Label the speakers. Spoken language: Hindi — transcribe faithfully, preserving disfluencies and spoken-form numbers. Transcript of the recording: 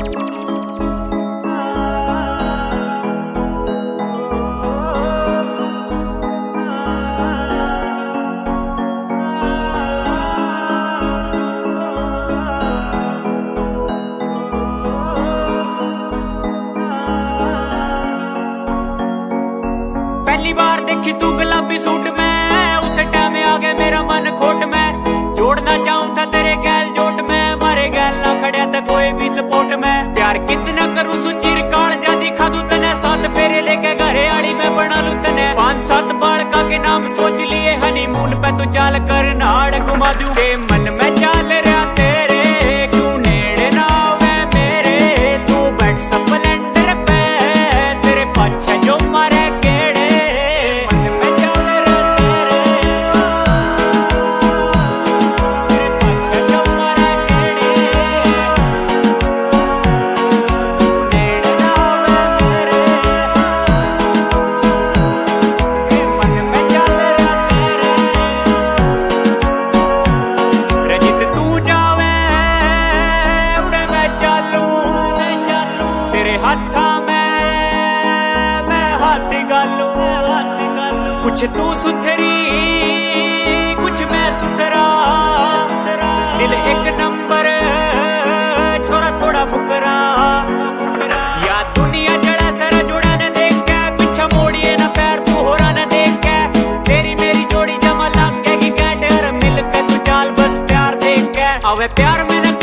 Speaker 1: पहली बार देखी तू गुलाबी सूट में, उस टाइम आ गया मेरा मन खोट में। जोड़ना चाहूं था तेरे गैल जोट में, मारे गैल ना खड़िया था कोई भी सपोर्ट में। प्यार कितना करूं सुचीर काल जा दिखा दूं तने, सात फेरे लेके घरे आड़ी में बना लूं तने। पांच सात बालका के नाम सोच लिए, हनीमून पे तू चाल कर नाड़ घुमा दूं। मन में चाल रहा तेरे क्यों नेड़े ना आवे मेरे, तू बैठ स्प्लेंडर पे तेरे पाछे जो मारे कुछ तू सुथरी कुछ मैं सुथरा, दिल एक नंबर छोरा थोड़ा फुकरा। या दुनिया जड़ा सारा जुड़ा न देख के, पीछा मोड़िए ना पैर तू हो रहा न देख के। तेरी मेरी जोड़ी जमा लग गया कि कैटेर मिल के तू चाल बस प्यार देख के। अवे प्यार में न